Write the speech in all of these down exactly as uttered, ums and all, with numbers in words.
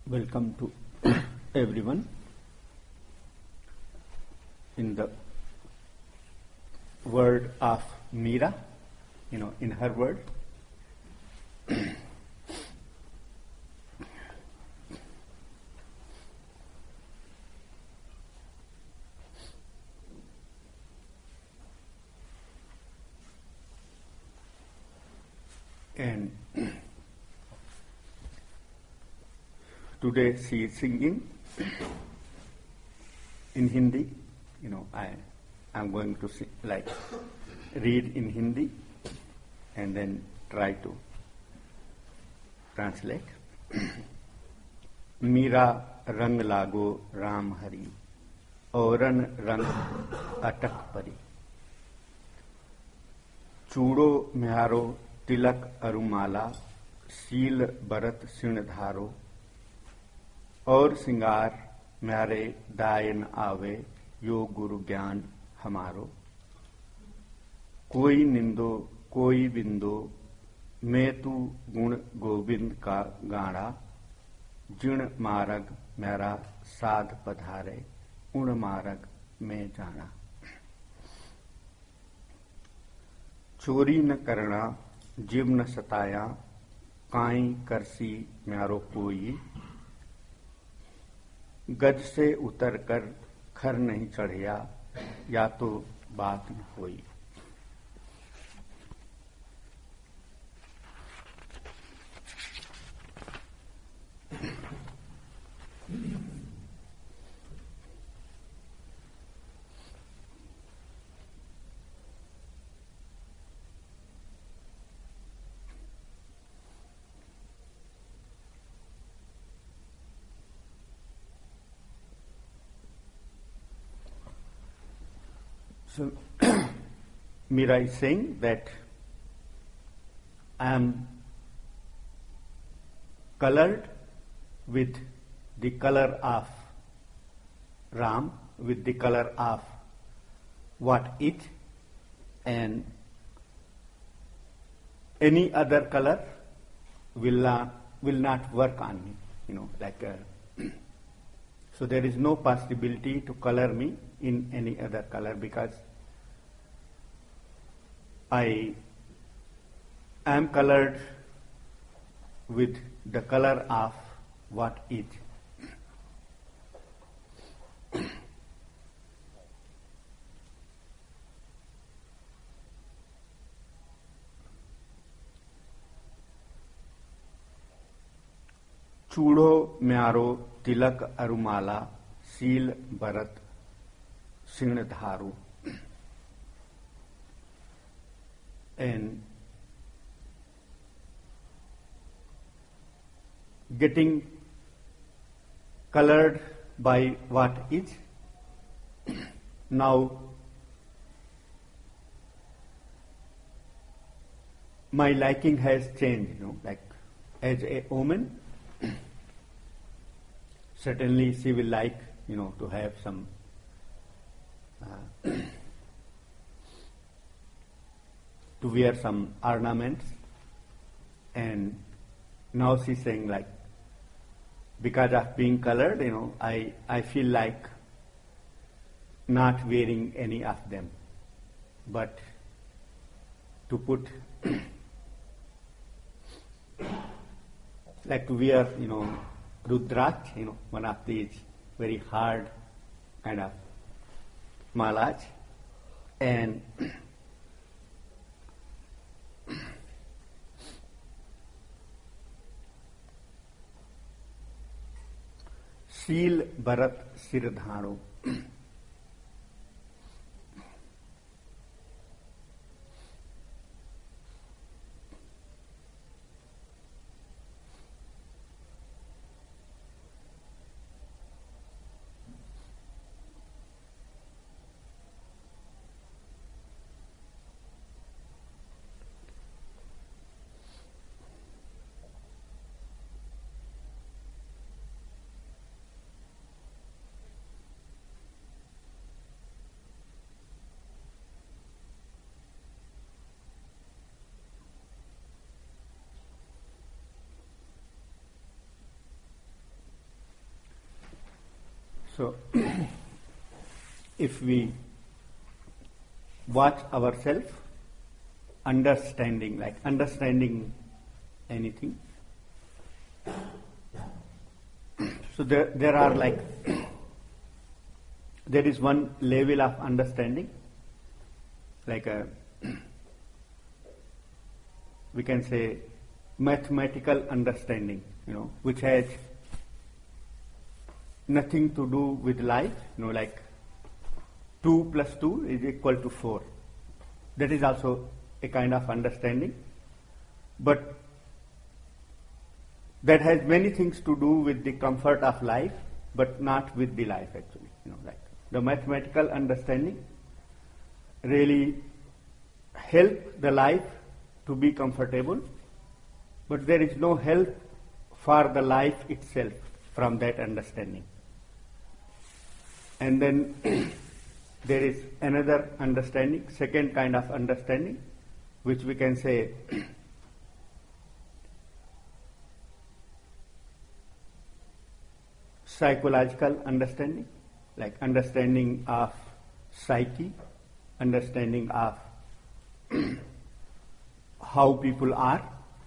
Welcome to everyone in the word of Meera, you know, in her word. And today she is singing in Hindi. You know, I am going to sing, like read in Hindi and then try to translate. Meera रंग लागो राम हरि औरन रंग अटक परी चूड़ो म्यारो तिलक अरुमाला शील बरत सिण धारो और सिंगार म्यारे दायन आवे यो गुरु ज्ञान हमारो कोई निंदो कोई बिंदो मैं तू गुण गोविंद का गाड़ा जिण मारग मेरा साध पधारे उण मारग में जाना चोरी न करना जीव न सताया काई करसी म्यारो कोई गज से उतर कर खर नहीं चढ़िया या तो बात न होई। So, Meera is saying that I am colored with the color of Ram, with the color of what it, and any other color will not, will not work on me, you know, like uh, so there is no possibility to color me in any other color because I am colored with the color of what is. चूड़ो म्यारो तिलक अरुमाला शील बरत सिण Dharu and getting colored by what is. Now my liking has changed, you know, like as a woman certainly she will like, you know, to have some uh, to wear some ornaments, and now she's saying like because of being colored, you know, I, I feel like not wearing any of them, but to put like to wear, you know, Rudraksh, you know, one of these very hard kind of malas, and शील भरत सिर धारो So, if we watch ourselves, understanding, like understanding anything, so there, there are like, there is one level of understanding, like a, we can say mathematical understanding, you know, which has nothing to do with life, you know, like two plus two is equal to four. That is also a kind of understanding, but that has many things to do with the comfort of life, but not with the life actually. You know, like the mathematical understanding really help the life to be comfortable, but there is no help for the life itself from that understanding. And then there is another understanding, second kind of understanding, which we can say psychological understanding, like understanding of psyche, understanding of how people are,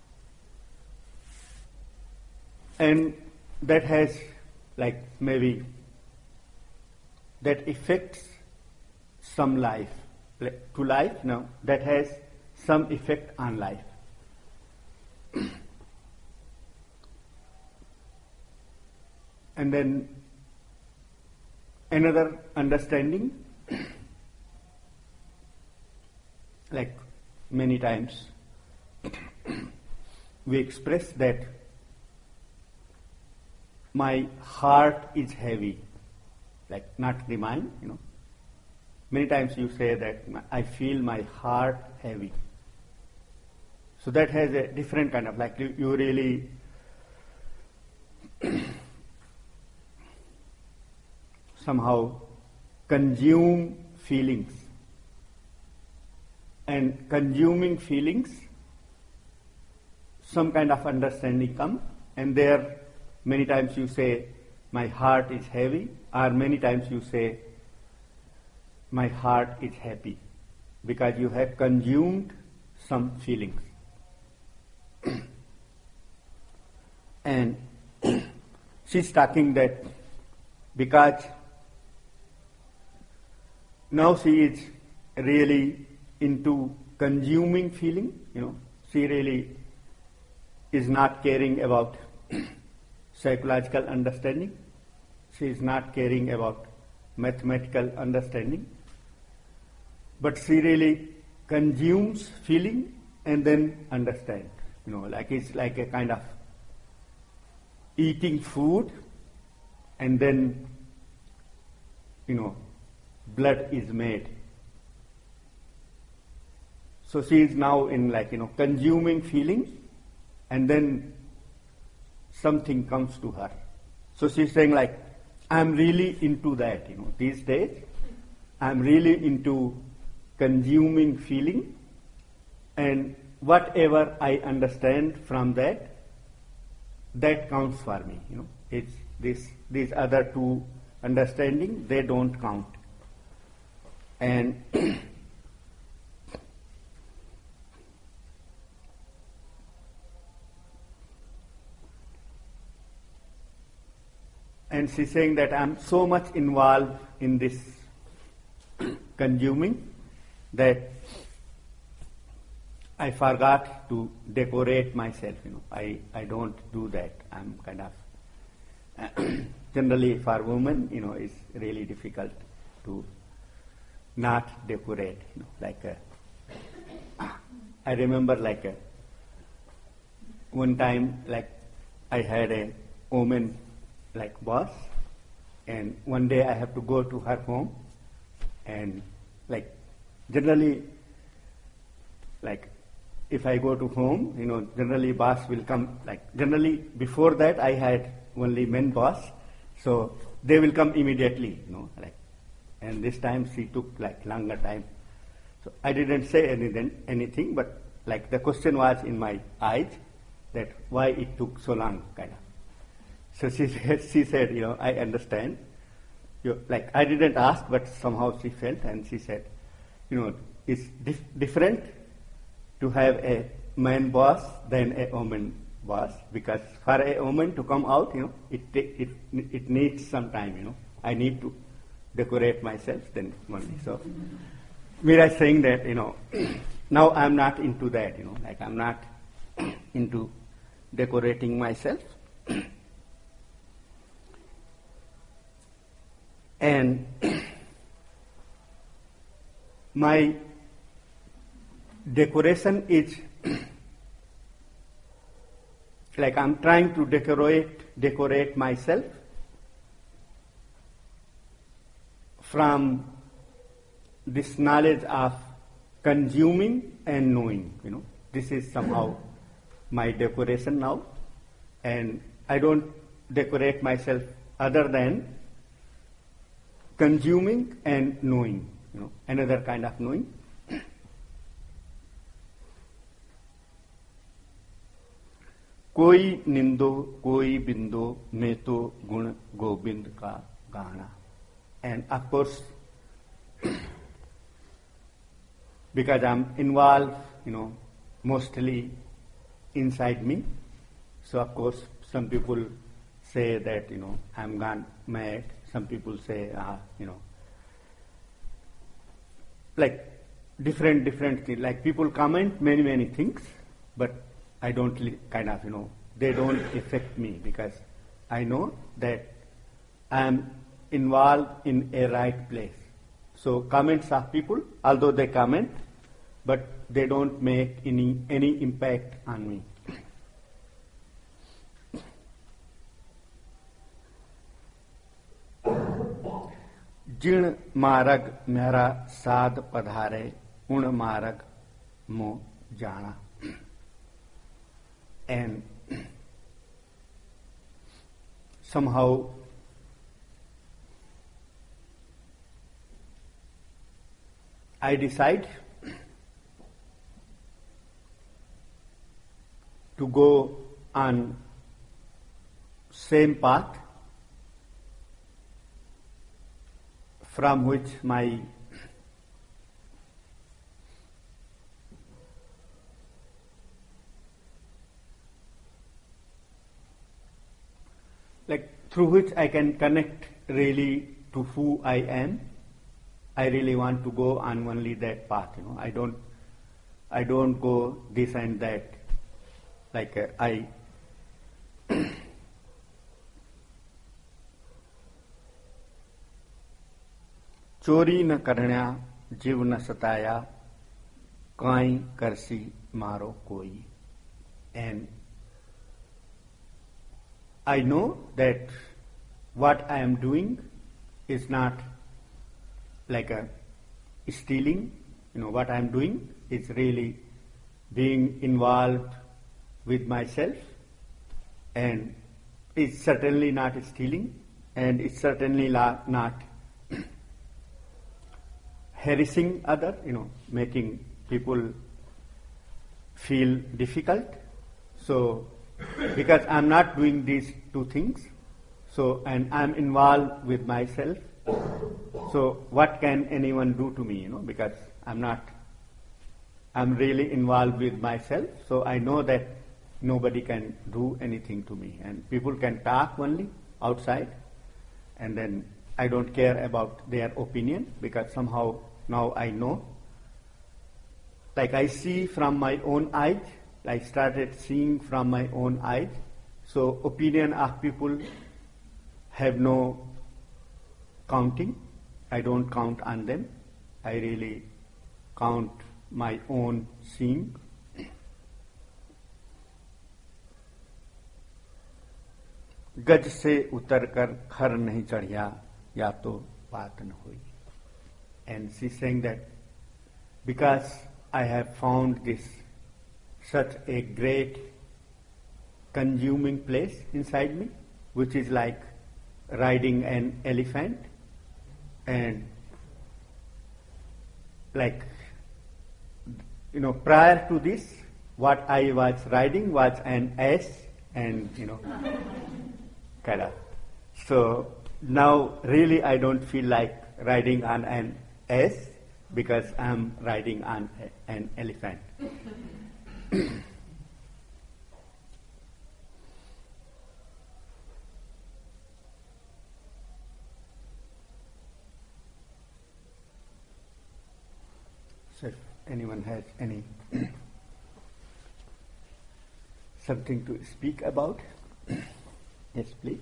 and that has like maybe that affects some life, like to life, no, that has some effect on life. And then another understanding, like many times we express that my heart is heavy, like not the mind, you know. Many times you say that I feel my heart heavy. So that has a different kind of, like you, you really somehow consume feelings. And consuming feelings, some kind of understanding comes, and there many times you say, my heart is heavy, or many times you say, my heart is happy, because you have consumed some feelings. And she's talking that because now she is really into consuming feeling, you know, she really is not caring about psychological understanding, she is not caring about mathematical understanding, but she really consumes feeling and then understand, you know, like it's like a kind of eating food and then, you know, blood is made. So she is now in like, you know, consuming feelings, and then something comes to her. So she's saying like, I'm really into that, you know, these days. I'm really into consuming feeling, and whatever I understand from that, that counts for me, you know. It's this, these other two understanding, they don't count. And and she's saying that I'm so much involved in this consuming that I forgot to decorate myself, you know. I, I don't do that. I'm kind of uh, generally for women, you know, it's really difficult to not decorate, you know, like a, I remember like a, one time like I had a woman like boss, and one day I have to go to her home, and like generally like if I go to home, you know, generally boss will come, like generally before that I had only men boss, so they will come immediately, you know, like, and this time she took like longer time. So I didn't say anything, anything, but like the question was in my eyes that why it took so long, kind of. So she said, she said, you know, I understand, you, like I didn't ask, but somehow she felt, and she said, you know, it's dif- different to have a man boss than a woman boss, because for a woman to come out, you know, it it it needs some time. You know, I need to decorate myself then only. So, Meera is saying that, you know, now I'm not into that. You know, like I'm not into decorating myself. And my decoration is like I'm trying to decorate decorate myself from this knowledge of consuming and knowing. You know, this is somehow my decoration now, and I don't decorate myself other than consuming and knowing, you know, another kind of knowing. कोई निंदो कोई बिंदो में तो गुण गोविंद का गाना. And of course, because I'm involved, you know, mostly inside me, so of course some people say that, you know, I'm gone mad. Some people say, uh, you know, like different, different things. Like people comment many, many things, but I don't li- kind of, you know, they don't affect me because I know that I am involved in a right place. So comments of people, although they comment, but they don't make any any impact on me. जिण मारग मेरा साध पधारे उण मारग मो जाना. And somehow I decide to go on same path from which my like through which I can connect really to who I am. I really want to go on only that path. You know, I don't, I don't go this and that. Like uh, I. चोरी न करण्या जीव न सताया काई करसी मारो कोई. And I know that what I am doing is not like a stealing. You know, what I am doing is really being involved with myself, and it's certainly not stealing, and it's certainly not harassing other, you know, making people feel difficult. So, because I'm not doing these two things, so, and I'm involved with myself, so what can anyone do to me, you know, because I'm not, I'm really involved with myself, so I know that nobody can do anything to me, and people can talk only outside, and then I don't care about their opinion, because somehow now I know, like I see from my own eyes, I started seeing from my own eyes, so opinion of people have no counting. I don't count on them. I really count my own seeing. गज से उतर कर खर नहीं चढ़िया या तो बात न हुई. And she's saying that because I have found this such a great consuming place inside me, which is like riding an elephant, and like, you know, prior to this, what I was riding was an ass, and, you know, kind of. So now really I don't feel like riding on an ass because I'm riding on a, an elephant. So if anyone has any something to speak about, yes, please.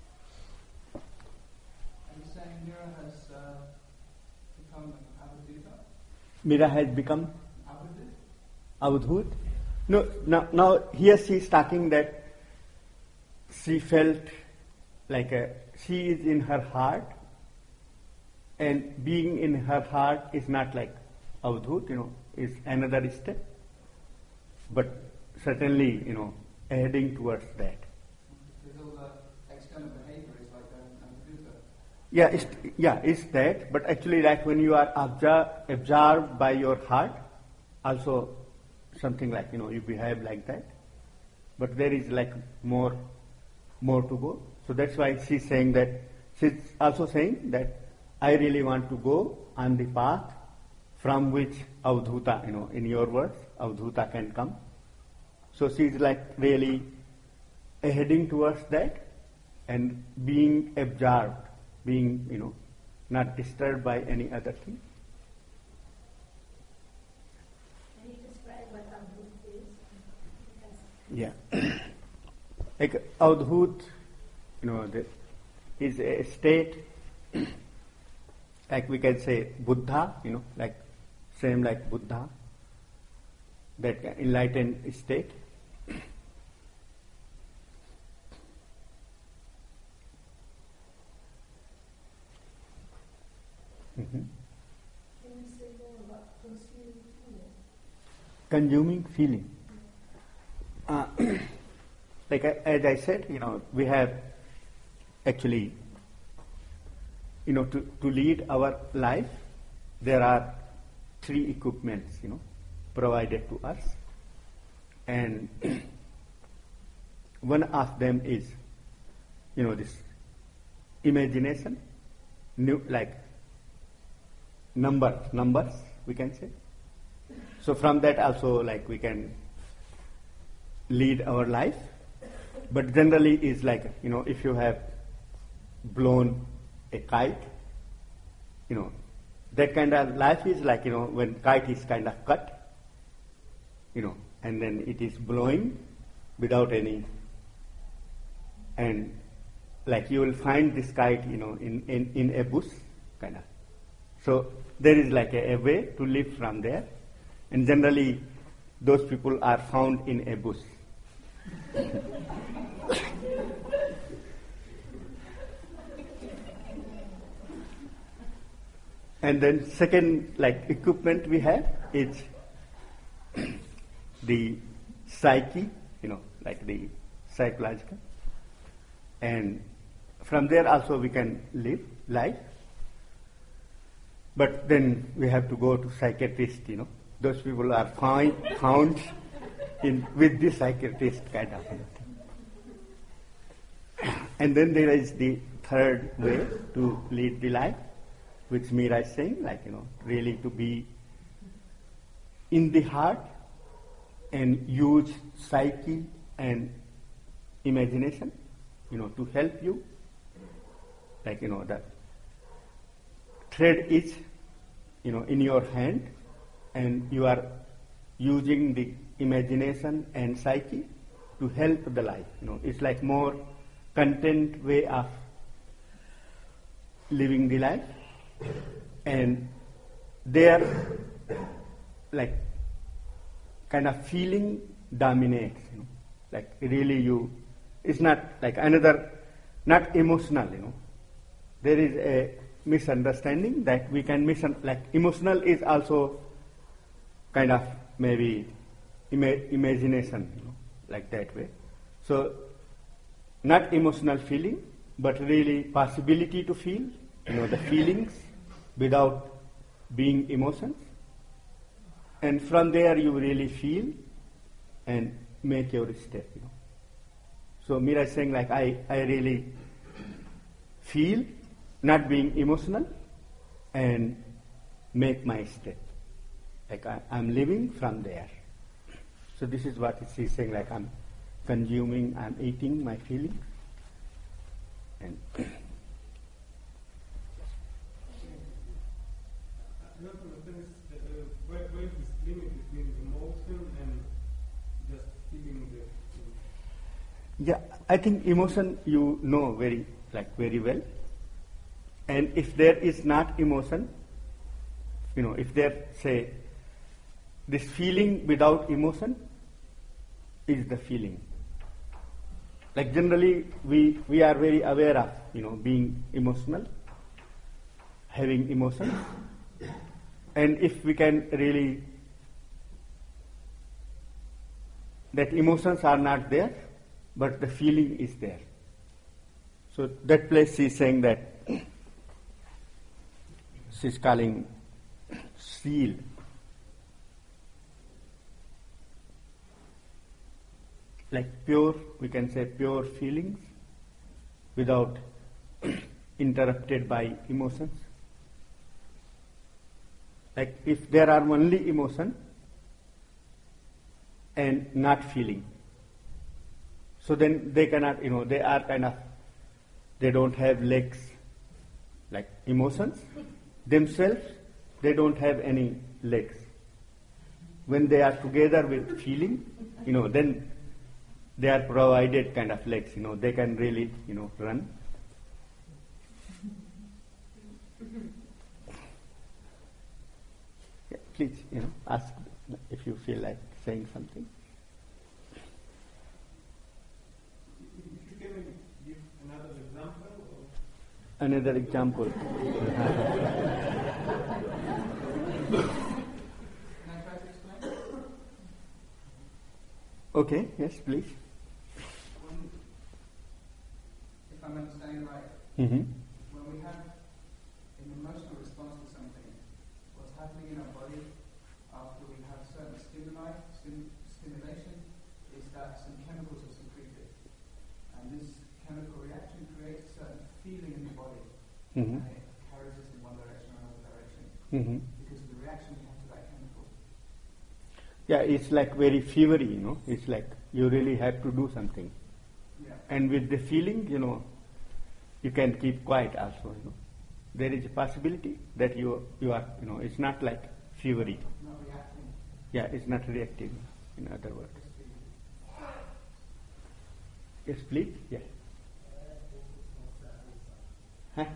Are you saying Mira has uh, become an avadhuta? Mira has become Avadhut? avadhut? No, now, now here she is talking that she felt like a, she is in her heart, and being in her heart is not like avadhut, you know, is another step, but certainly, you know, heading towards that. Because all the external behavior is like an avadhuta. Yeah, it's, yeah, it's that, but actually like when you are absor- absorbed by your heart, also something like, you know, you behave like that, but there is like more, more to go. So that's why she's saying that, she's also saying that I really want to go on the path from which avadhuta, you know, in your words, avadhuta can come. So she's like really heading towards that and being absorbed, being, you know, not disturbed by any other thing. Can you describe what avadhut is? Yeah. Like avadhut, you know, the, is a state, like we can say Buddha, you know, like same like Buddha, that enlightened state. Mm-hmm. Can you say more about consuming feeling? Consuming feeling. Uh, like I, as I said, you know, we have actually, you know, to, to lead our life, there are three equipments, you know, provided to us. And one of them is, you know, this imagination, new, like number, numbers, we can say. So from that also, like, we can lead our life. But generally is like, you know, if you have blown a kite, you know, that kind of life is like, you know, when kite is kind of cut, you know, and then it is blowing without any, and like you will find this kite, you know, in, in, in a bush, kind of. So there is like a, a way to live from there, and generally those people are found in a bush. And then second, like, equipment we have is the psyche, you know, like the psychological. And from there also we can live life. But then we have to go to psychiatrist, you know. Those people are find, found in with the psychiatrist kind of thing. And then there is the third way to lead the life, which Mira is saying, like, you know, really to be in the heart and use psyche and imagination, you know, to help you. Like, you know, the thread is, you know, in your hand, and you are using the imagination and psyche to help the life. You know, it's like more content way of living the life. And there, like, kind of feeling dominates, you know, like really you, it's not like another, not emotional, you know. There is a misunderstanding that we can misun, like emotional is also kind of maybe ima- imagination, you know, like that way. So, not emotional feeling, but really possibility to feel, you know, the feelings without being emotions. And from there you really feel and make your step, you know. So Mira is saying, like, I, I really feel, not being emotional, and make my state. Like I, I'm living from there. So this is what she's saying, like I'm consuming, I'm eating my feelings. And I don't understand this, uh, where, where is this limit between emotion and just feeling the feeling? yeah, I think emotion you know very like very well. And if there is not emotion, you know, if there say this feeling without emotion is the feeling. Like generally we we are very aware of, you know, being emotional, having emotions. And if we can really, that emotions are not there, but the feeling is there. So that place she is saying that she is calling seal. Like pure, we can say pure feelings without interrupted by emotions. Like if there are only emotion and not feeling, so then they cannot, you know, they are kind of, they don't have legs. Like emotions themselves, they don't have any legs. When they are together with feeling, you know, then they are provided kind of legs, you know, they can really, you know, run. Yeah, please, you know, ask if you feel like saying something. If you can give another example or Another example. Can I try to explain? Okay, yes, please. When, if I'm understanding right, Mm-hmm. when we have an emotional response to something, what's happening in our body after we have certain stimuli, stim, stimulation, is that some chemicals are secreted. And this chemical reaction creates a certain feeling in the body. Mm-hmm. And it carries us in one direction or another direction. Mm-hmm. Because of the reaction we have to that chemical. Yeah, it's like very fevery, you know. It's like you really have to do something. Yeah. And with the feeling, you know, you can keep quiet also, you know. There is a possibility that you you are, you know, it's not like fevery. Not reacting. Yeah, it's not reactive, in other words. Just feeling. Yes, please? Yeah. Huh?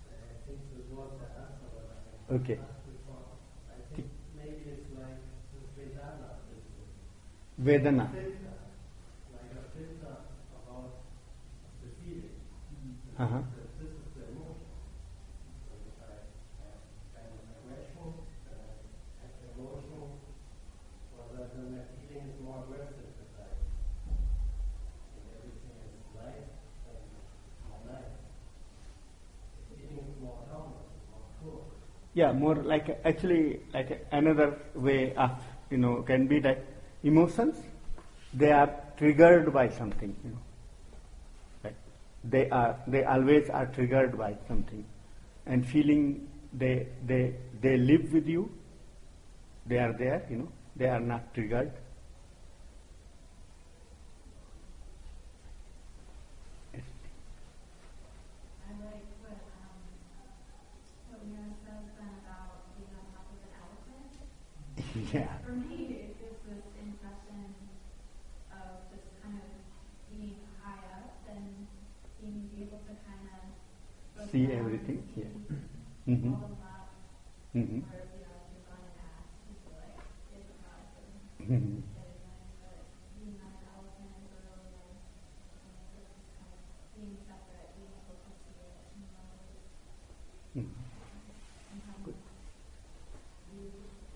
Okay. I think maybe it's like Vedana. Vedana. Filter, like a filter about the feeling. Uh-huh. That this is the emotion. So if I have kind of aggression, uh, have emotion, well, then my feeling is more aggressive if I think everything is nice and more nice. The feeling is more calm, more cool. Yeah, more like actually like another way of, you know, can be that emotions, they are triggered by something, you know. Like they are, they always are triggered by something. And feeling, they they they live with you. They are there, you know. They are not triggered. I like what um, what Mira says then about being on top of an elephant. Yeah. For me, it gives this impression of just kind of being high up and being able to kind of look See down everything, and see yeah. Mm-hmm. all the love. Mm-hmm. Whereas, you know, if you're going to ask, you feel like it's a problem. Mm-hmm. Getting there, but being on an elephant is a really nice, um, just kind of being separate, being able to see it and know it. Mm-hmm. And how Good. you,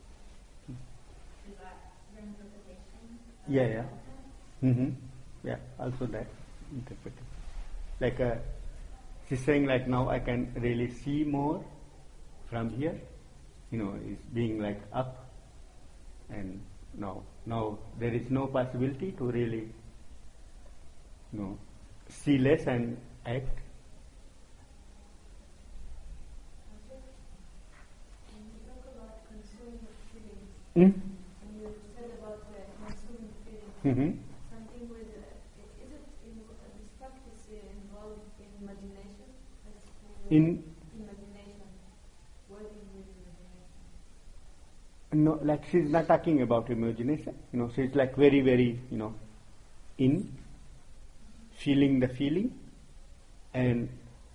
is that your interpretation? of Yeah, the yeah. elephant? Mm-hmm. Yeah, also that interpretation. Like uh, she's saying like now I can really see more from here, you know, is being like up, and now now there is no possibility to really, you know, see less and act. Mm? And you said about the consuming feeling, Mm-hmm. something with, uh, is it in, uh, this practice uh, involved in imagination? As to In imagination, working with imagination. no, like she's not talking about imagination. You know, she's like very, very, you know, in feeling the feeling and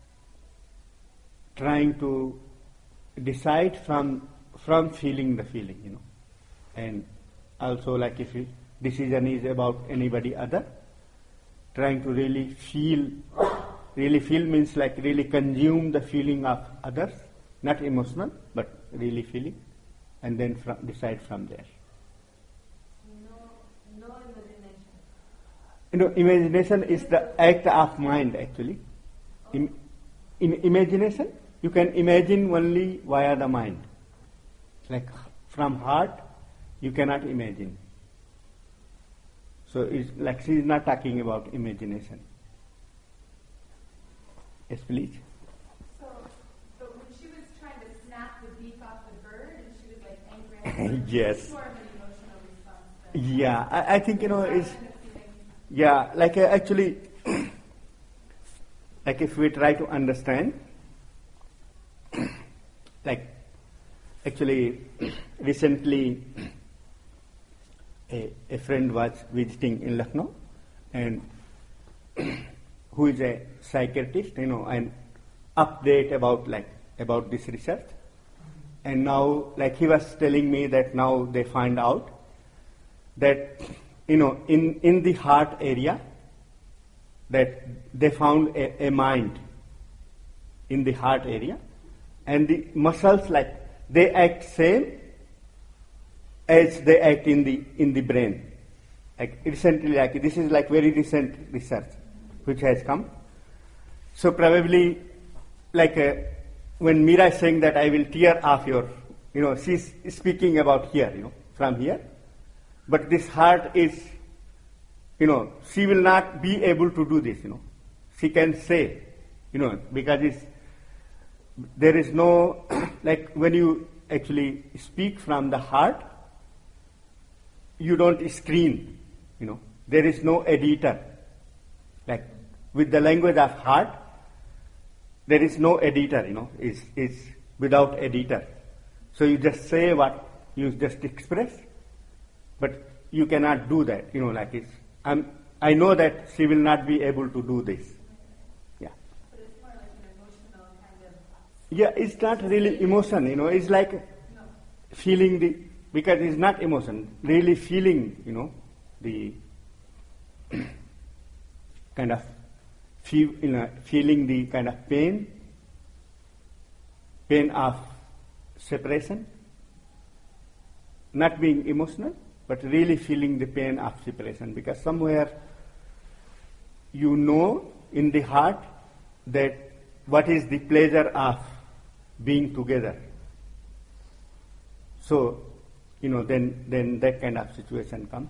trying to decide from from feeling the feeling. You know, and also like if you, decision is about anybody other, trying to really feel. Really feel means like really consume the feeling of others, not emotional, but really feeling, and then from, decide from there. No, no imagination. You know, imagination is the act of mind actually. In, in imagination, you can imagine only via the mind. Like from heart, you cannot imagine. So it's like she is not talking about imagination. Yes, please. So, but when she was trying to snap the beak off the bird and she was like angry at the bird, Yes. it's more of an emotional response than Yeah, I, I think you know rather is than a feeling. yeah like uh, actually like if we try to understand like actually recently a, a friend was visiting in Lucknow and who is a psychiatrist, you know, and update about like about this research. And now, like he was telling me that now they find out that, you know, in, in the heart area, that they found a, a mind in the heart area, and the muscles like they act same as they act in the in the brain. Like recently, like this is like very recent research which has come. So probably, like uh, when Meera is saying that I will tear off your, you know, she's speaking about here, you know, from here. But this heart is, you know, she will not be able to do this, you know. She can say, you know, because it's, there is no, like when you actually speak from the heart, you don't screen, you know. There is no editor. Like with the language of heart, there is no editor, you know, it's, it's without editor. So you just say what you just express, but you cannot do that, you know, like it's, I'm, I know that she will not be able to do this. Yeah. But it's more like an emotional kind of. Yeah, it's not really emotion, you know, it's like No. feeling the, because it's not emotion, really feeling, you know, the kind of feel, you know, feeling the kind of pain, pain of separation, not being emotional, but really feeling the pain of separation, because somewhere you know in the heart that what is the pleasure of being together. So, you know, then, then that kind of situation comes.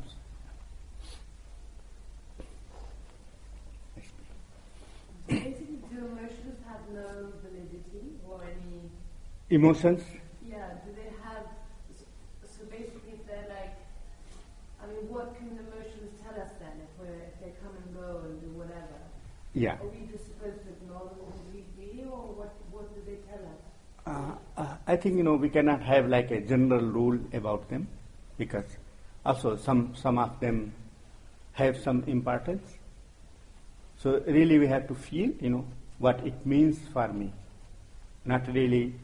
Basically, do emotions have no validity or any? Emotions, Yeah, do they have? So, so basically, if they're like, I mean, what can emotions tell us then? If we if they come and go and do whatever, yeah. are we just supposed to ignore them completely, or what? What do they tell us? Uh, uh, I think, you know, we cannot have like a general rule about them, because also some, some of them have some importance. So really we have to feel, you know, what it means for me, not really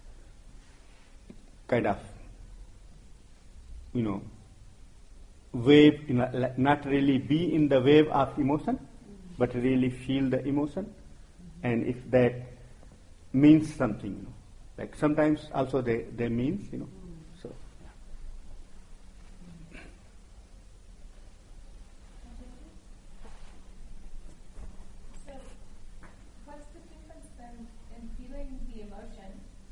kind of, you know, wave, you know, like not really be in the wave of emotion, but really feel the emotion, and if that means something, you know. Like sometimes also they, they means, you know. So So, what's the difference then in feeling the emotion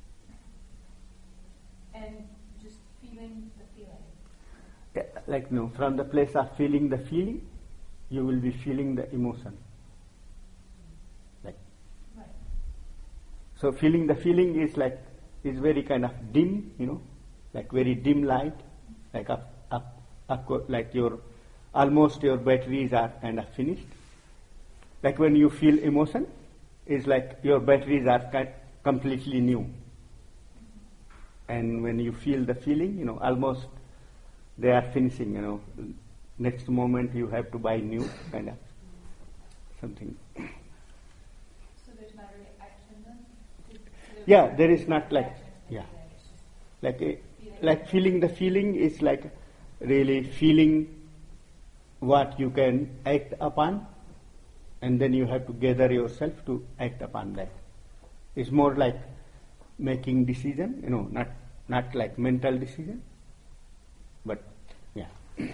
and just feeling the feeling? yeah, like, you know, from the place of feeling the feeling, you will be feeling the emotion. Like, Right. so feeling the feeling is like, is very kind of dim, you know, like very dim light, like up, up, up, like your almost your batteries are kind of finished. Like when you feel emotion, it's like your batteries are ki- completely new. And when you feel the feeling, you know, almost they are finishing, you know. Next moment you have to buy new kind of something. So there's not really action then? Yeah, there is not like, yeah. Like a, like feeling the feeling is like really feeling what you can act upon, and then you have to gather yourself to act upon that. It's more like making decision, you know, not not like mental decision, but yeah. Is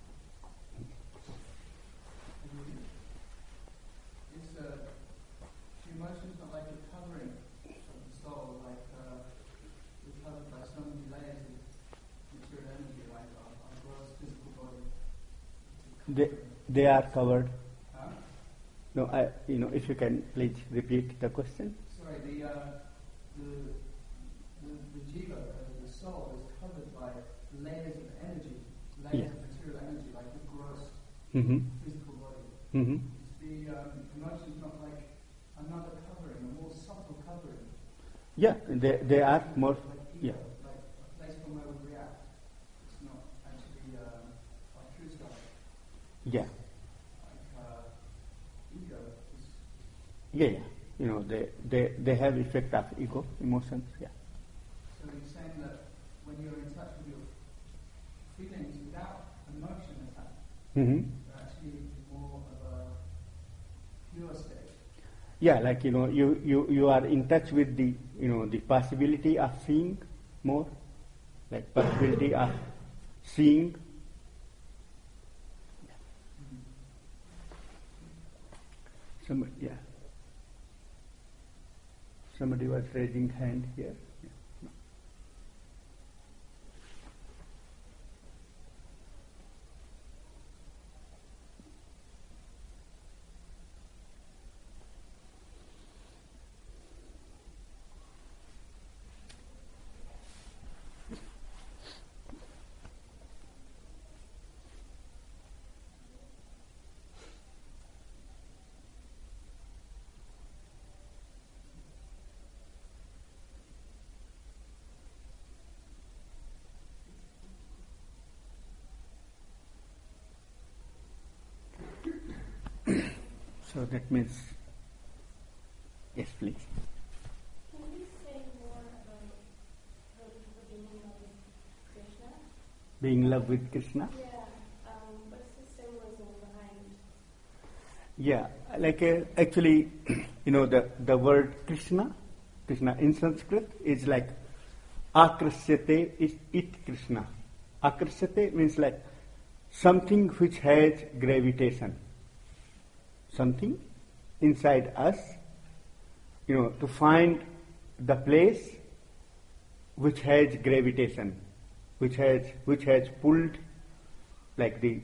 uh, emotions not like a covering of the soul, like uh, we're covered by so many layers of material energy, like our, our gross physical body? They they are covered. Huh? No, I you know if you can please repeat the question. Sorry, the, uh, the, the, the jiva, uh, the soul, is covered by layers of energy, layers Yeah. of material energy, like the gross Mm-hmm. physical body. Mm-hmm. Is the um, emotions not like another covering, a more subtle covering? Yeah, they they are more. Like Yeah. ego, like a place from where we react. It's not actually um, our true self. Yeah. Like uh, ego is Yeah, yeah. You know, they, they, they have effect of ego, emotions, yeah. So you're saying that when you're in touch with your feelings without emotion attached, Mm-hmm. you're actually more of a pure state. Yeah, like, you know, you, you, you are in touch with the, you know, the possibility of seeing more, like possibility of seeing. Somebody, yeah. Somebody was raising hand here. Yeah. No. So that means, yes, please. Can you say more about the, the being of Krishna? Being in love with Krishna. Yeah. Um, what's the symbolism behind? Yeah, like uh, actually, you know, the, the word Krishna, Krishna in Sanskrit is like akrasyate is it Krishna. Akrasyate means like something which has gravitation. Something inside us, you know, to find the place which has gravitation, which has which has pulled like the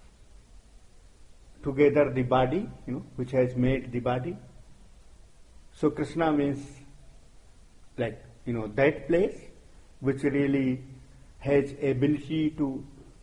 together the body, you know, which has made the body. So Krishna means like, you know, that place which really has ability to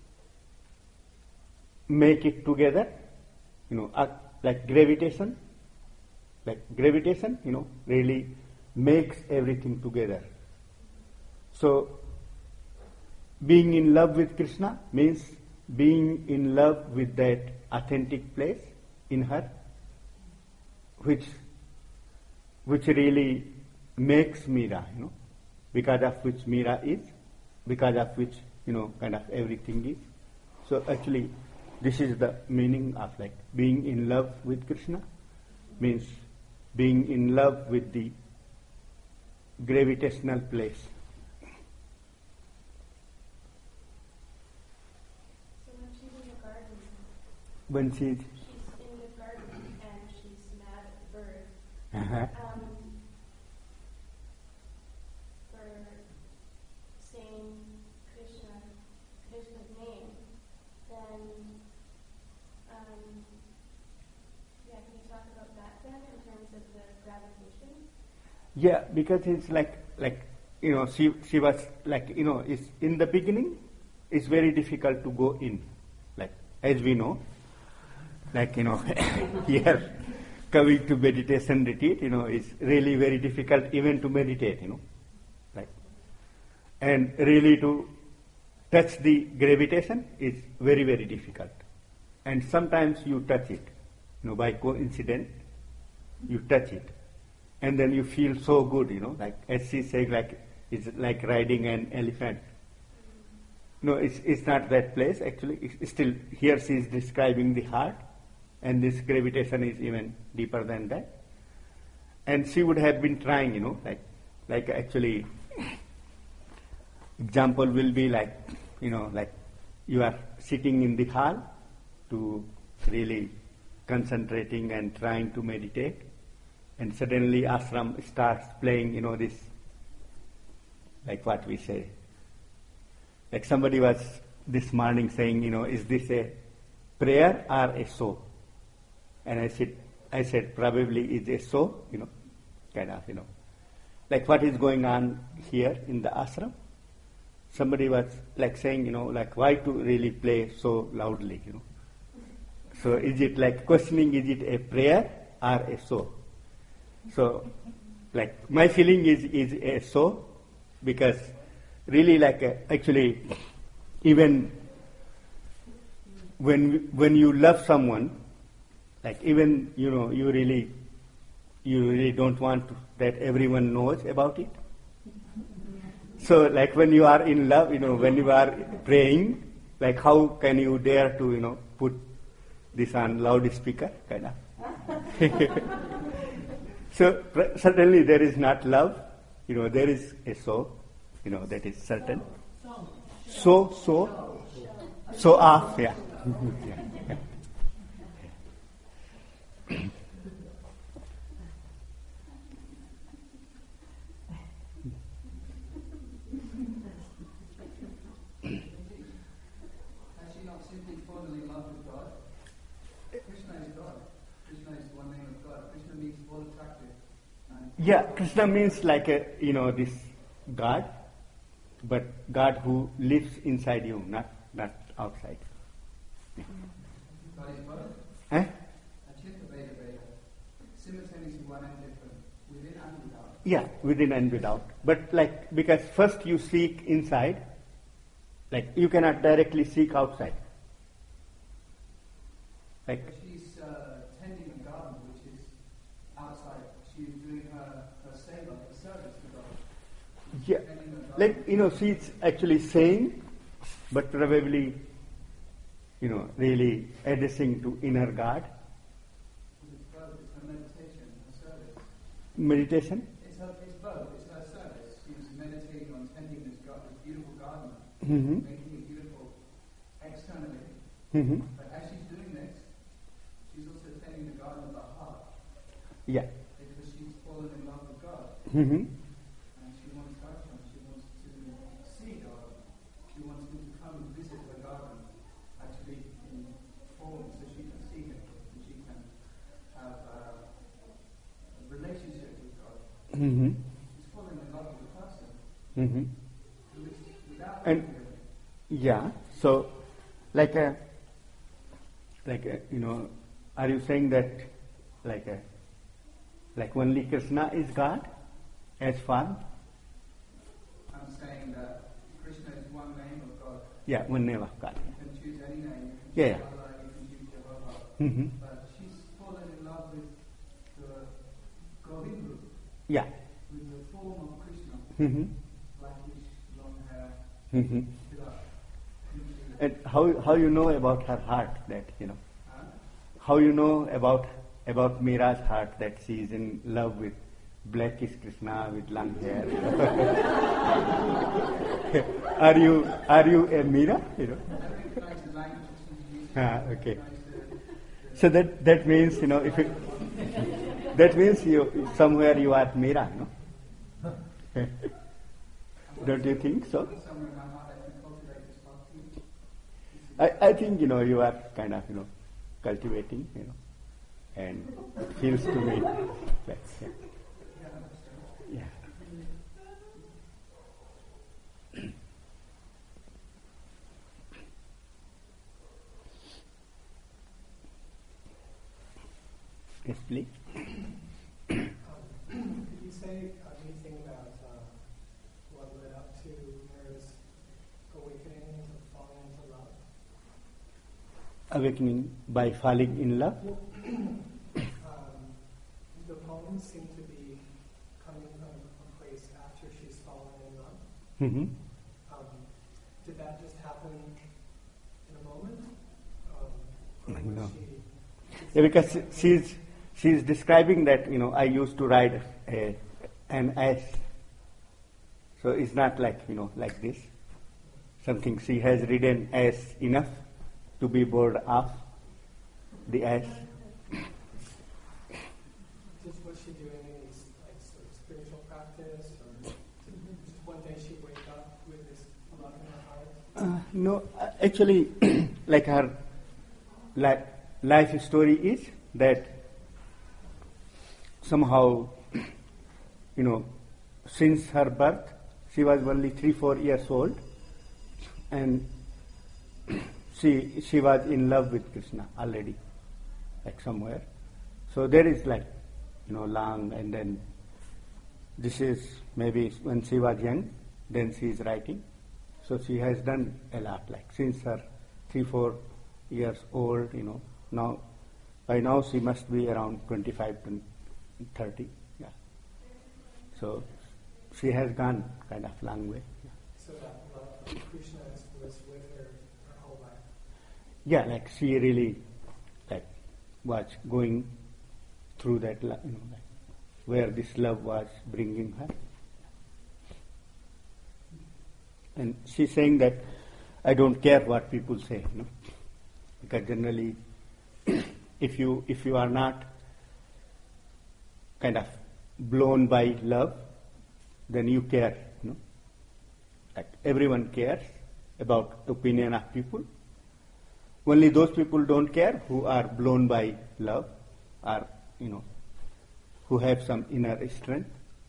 make it together, you know, uh, like gravitation, like gravitation, you know, really makes everything together. So being in love with Krishna means being in love with that authentic place in her, which which really makes Meera, you know, because of which Meera is, because of which, you know, kind of everything is. So actually, this is the meaning of like being in love with Krishna, means being in love with the gravitational place. So when she's in the garden, When she's she's in the garden and she's mad at the bird. uh-huh. Um, for saying Krishna, Krishna's name, then, um, yeah, can you talk about that then in terms of the gravitation? Yeah, because it's like like you know she she was like, you know, it's in the beginning it's very difficult to go in. Like, as we know, like, you know, here, coming to meditation retreat, you know, it's really very difficult even to meditate, you know, like, and really to touch the gravitation is very, very difficult. And sometimes you touch it, you know, by coincidence, you touch it. And then you feel so good, you know, like, as she said, like, it's like riding an elephant. No, it's, it's not that place, actually. It's still, here she is describing the heart, and this gravitation is even deeper than that. And she would have been trying, you know, like, like actually, example will be like, you know, like, you are sitting in the hall to really concentrating and trying to meditate, and suddenly ashram starts playing, you know, this, like what we say. Like somebody was this morning saying, you know, is this a prayer or a show? And I said, I said probably it's a show, you know, kind of, you know. Like what is going on here in the ashram? Somebody was like saying, you know, like why to really play so loudly, you know. So is it like questioning, is it a prayer or a show? So like my feeling is, is a show, because really like uh, actually even when when you love someone, like even, you know, you really you really don't want to, that everyone knows about it. So like when you are in love, you know, when you are praying, like how can you dare to, you know, put this on loudspeaker, kind of. So pr- certainly there is not love, you know, there is a show, you know, that is certain. So, so, so off, yeah. yeah, yeah. Has she not simply fallen in love with God? Krishna is God. Krishna is one name of God. Krishna means all attractive. And Yeah, Krishna means like a, you know, this God, but God who lives inside you, not not outside. God is both. Eh? And Chitta Veda Veda. Simultaneously one and different. Within and without. Yeah, within and without. But like, because first you seek inside, like you cannot directly seek outside. Like, But she's uh, tending a garden which is outside. She's doing her, her seva, her service to God. yeah, Tending a garden. like, you know, she's actually saying, but probably, you know, really addressing to inner God. It's both. It's her meditation, her service. Meditation. It's her. It's both. It's her service. She's meditating on tending this, gar- this beautiful garden, Mm-hmm. making it beautiful externally. Mm-hmm. But as she's doing this, she's also tending the garden of the heart, Yeah. because she's fallen in love with God, Mm-hmm. and she wants darshan. She wants to see God. She wants him to come and visit her garden, actually in form, so she can see him, and she can have uh, a relationship with God. Mm-hmm. She's fallen in love with the person Mm-hmm. who is without And- feeling. Yeah. So, like a, like a, you know, are you saying that, like a, like only Krishna is God, as far? I'm saying that Krishna is one name of God. Yeah, one name of God. You can choose any name. You can Yeah, choose yeah. Allah, you can choose Jehovah. Mm-hmm. But she's fallen in love with the Govindu, Yeah. with the form of Krishna, Mm-hmm. blackish, long hair, Mm-hmm. tilak. And how how you know about her heart, that, you know, Huh? how you know about about Meera's heart, that she is in love with blackish Krishna with long hair? are you are you a Meera? You know. I recognize the language she's using. Ah, I okay. recognize the- So that that means, you know, if it, that means you somewhere you are Meera, no? Don't you think so? the- somewhere in my heart I can cultivate this bhakti. I, I think, you know, you are kind of, you know, cultivating, you know, and it feels to me like, yeah. Yeah. Yes, please. Um, could you say anything about uh, what led up to Mira's awakening into falling into love? Awakening by falling in love? um, the poems seem to be coming from a place after she's fallen in love. Mm-hmm. Um, did that just happen in a moment? Um, or was No. she, Yeah, because she's she's describing that, you know, I used to ride a, an ass. So it's not like, you know, like this. Something she has ridden ass enough to be bored off the ass. Just was she doing any like sort of spiritual practice, or just one day she wake up with this love in her heart? Uh, no, uh, actually, like her li- life story is that somehow, you know, since her birth, she was only three, four years old, and she she was in love with Krishna already, like somewhere. So there is like, you know, long, and then this is maybe when she was young, then she is writing. So she has done a lot, like since her three, four years old, you know. Now, by now she must be around twenty-five to thirty. Yeah. So she has gone kind of long way. Yeah. So that love of Krishna was with her her whole life. Yeah, like she really, like, was going through that, lo- you know, like, where this love was bringing her. And she's saying that I don't care what people say, you know, because generally, if you if you are not kind of blown by love, then you care, you know. Like everyone cares about opinion of people. Only those people don't care who are blown by love, or, you know, who have some inner strength.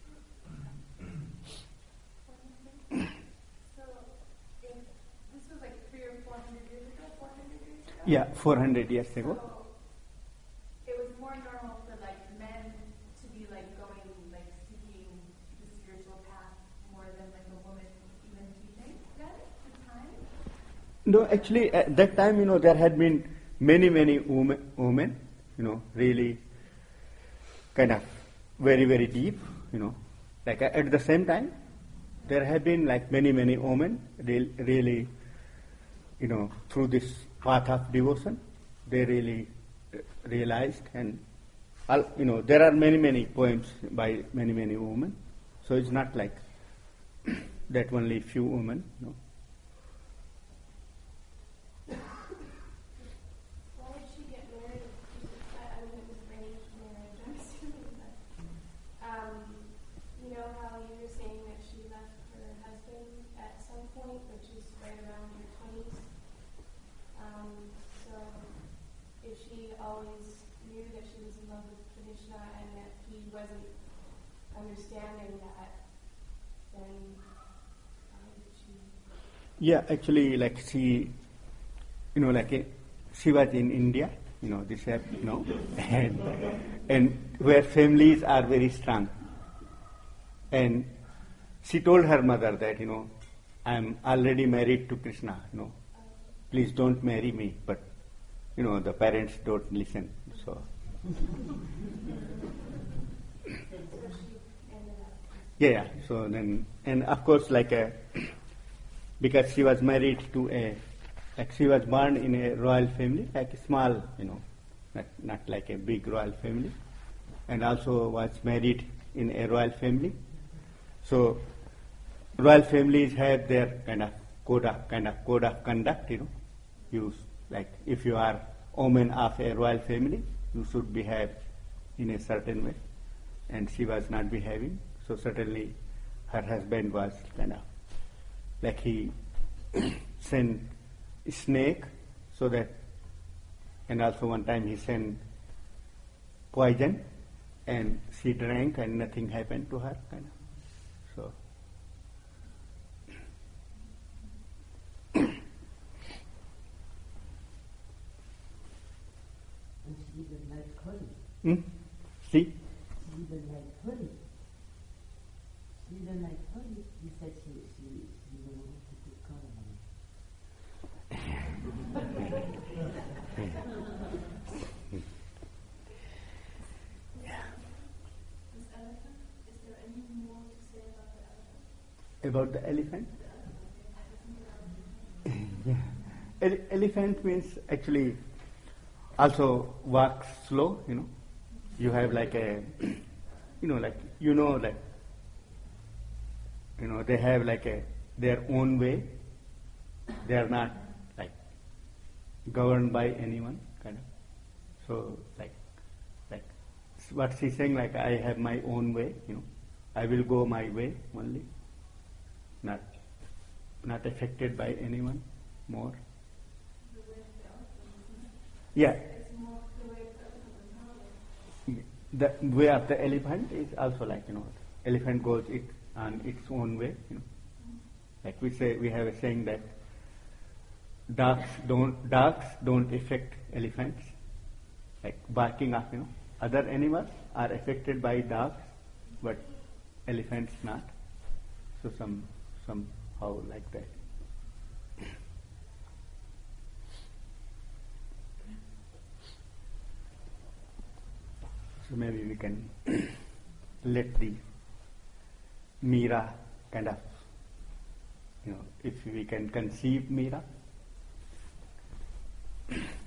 So, if this was like three or four hundred years ago, four hundred years ago? Yeah, four hundred years ago. So, it was more normal for like men to be like going, like seeking the spiritual path more than like a woman, even do you think then at the time? No, actually, at that time, you know, there had been many, many women, women, you know, really kind of very, very deep, you know. Like uh, at the same time, there have been like many, many women re- really, you know, through this path of devotion, they really uh, realized, and, al- you know, there are many, many poems by many, many women. So it's not like that only few women, you know. Why did she get married? I, I mean, it was arranged marriage, I'm assuming, but, um, you know how you were saying that she left her husband at some point, which is right around her twenties. Um, so, if she always knew that she was in love with Krishna and that he wasn't understanding that, then how did she? Yeah, actually, like she, you know, like eh, she was in India, you know, this have, you know, and, and where families are very strong. And she told her mother that, you know, I'm already married to Krishna, you know, please don't marry me. But, you know, the parents don't listen, so. Yeah, yeah. So then, and of course, like a, because she was married to a, like she was born in a royal family, like a small, you know, not, not like a big royal family, and also was married in a royal family. So, royal families have their kind of code of, kind of code of conduct, you know. You, like, if you are woman of a royal family, you should behave in a certain way, and she was not behaving. So certainly, her husband was kind of like he sent a snake, so that, and also one time he sent poison, and she drank, and nothing happened to her, kind of. So. And she even had cousins. Hmm? See? She didn't like hoodie. She didn't like hoodie. He said she she she didn't want to put color on it. This elephant, is there any more to say about the elephant? About the elephant? Yeah. Ele- elephant means actually also walks slow, you know. You have like a, you know, like, you know, like, you know, they have like a, their own way. They are not like governed by anyone, kind of. So like, like what she's saying, like I have my own way, you know. I will go my way only, not, not affected by anyone more. The way of the elephant, Yeah. it's more the way of the elephant. The way of the elephant is also like, you know, elephant goes it on its own way, you know. Like we say, we have a saying that dogs don't dogs don't affect elephants. Like barking of, you know, other animals are affected by dogs, but elephants not. So some somehow like that. So maybe we can let the Meera kind of, you know, if we can conceive Meera.